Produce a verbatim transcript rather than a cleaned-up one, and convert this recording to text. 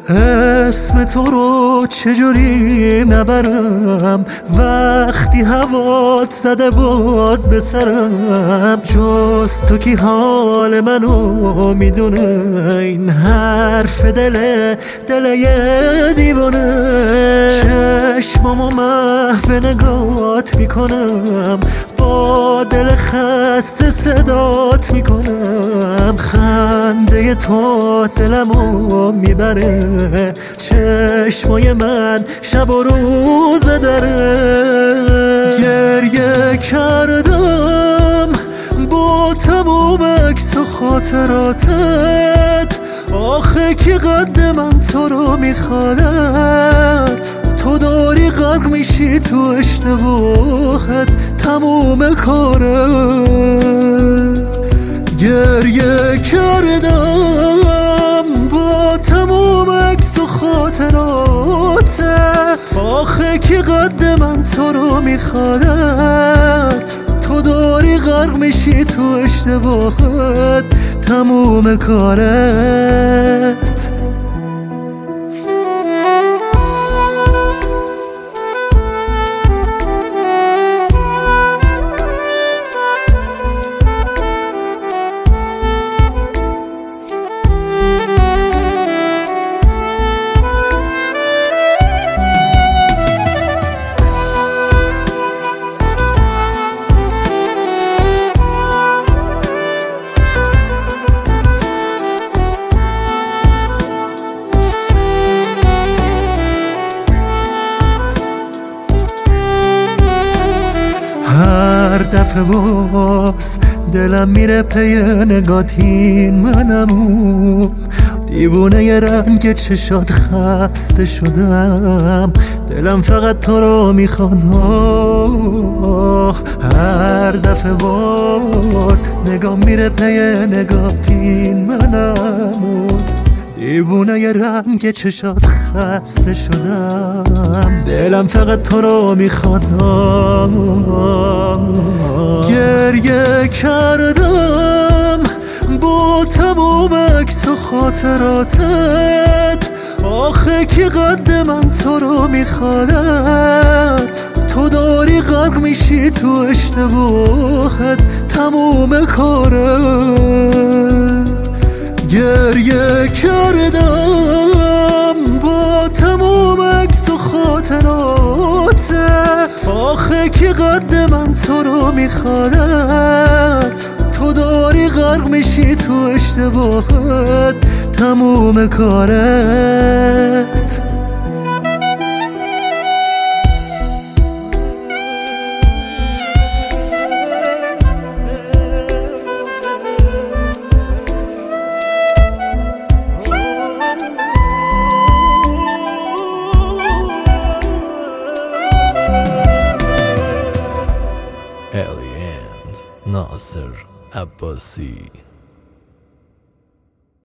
اسم تو رو چجوری نبرم وقتی هوات زده باز به سرم، جز تو کی حال منو میدونه، این حرف دل دل یه دیوانه. چشمامو محو نگات میکنم، با دل خسته صدات میکنم، خنده تو دلمو میبره، چشمای من شب و روز بدره. گریه کردم با تموم عکس و خاطراتت، آخه کی قد من تو رو میخواد، تو داری غرق میشی تو اشتباهت تموم کاره. گریه کردم با تموم عکس و خاطراتت، آخه کی قد من تو رو میخواد، تو داری غرق میشی تو اشتباهت تموم کارت. هر دفعه باز دلم میره پی نگاتین، منمو دیوونه ی رنگ چشات خسته شدم، دلم فقط تو رو میخواد. هر دفعه باز نگام میره پی نگاتین، منمو دیوونه ی رنگ چشات خسته شدم، دلم فقط تو رو میخواد. گریه کردم با تموم عکس و خاطراتت، آخه کی قد من تو رو میخواد، تو داری غرق میشی تو اشتباهت تموم کاره. گریه کردم با تموم عکس و خاطراتت، آخه کی قد من تو رو میخواد، تو داری غرق میشی تو اشتباهت تموم کارت. Aliens ناصر عباسی.